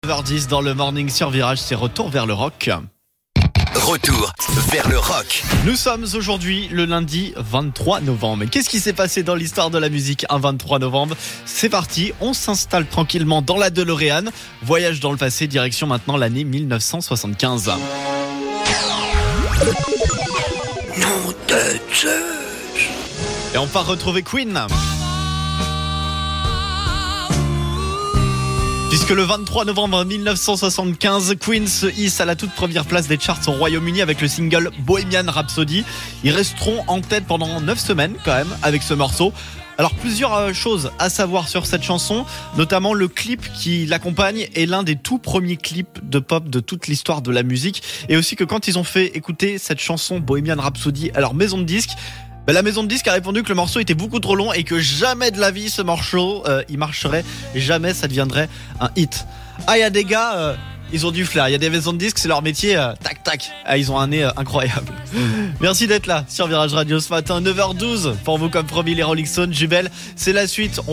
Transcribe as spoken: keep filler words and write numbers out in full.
neuf heures dix dans le Morning sur Virage, c'est retour vers le rock. Retour vers le rock. Nous sommes aujourd'hui le lundi vingt-trois novembre. Qu'est-ce qui s'est passé dans l'histoire de la musique un vingt-trois novembre ? C'est parti, on s'installe tranquillement dans la DeLorean. Voyage dans le passé, direction maintenant l'année dix-neuf cent soixante-quinze. Nom de Zeus. Et on part retrouver Queen. Puisque le vingt-trois novembre dix-neuf cent soixante-quinze, Queen se hisse à la toute première place des charts au Royaume-Uni avec le single Bohemian Rhapsody. Ils resteront en tête pendant neuf semaines quand même avec ce morceau. Alors plusieurs choses à savoir sur cette chanson, notamment le clip qui l'accompagne est l'un des tout premiers clips de pop de toute l'histoire de la musique. Et aussi que quand ils ont fait écouter cette chanson Bohemian Rhapsody à leur maison de disques, ben la maison de disques a répondu que le morceau était beaucoup trop long et que jamais de la vie ce morceau euh, il marcherait, jamais ça deviendrait un hit. Ah, il y a des gars, euh, ils ont du flair, il y a des maisons de disques, c'est leur métier, euh, tac tac, ah, ils ont un nez euh, incroyable. Merci d'être là sur Virage Radio ce matin, neuf heures douze, pour vous comme promis les Rolling Stones, Jubel, c'est la suite. On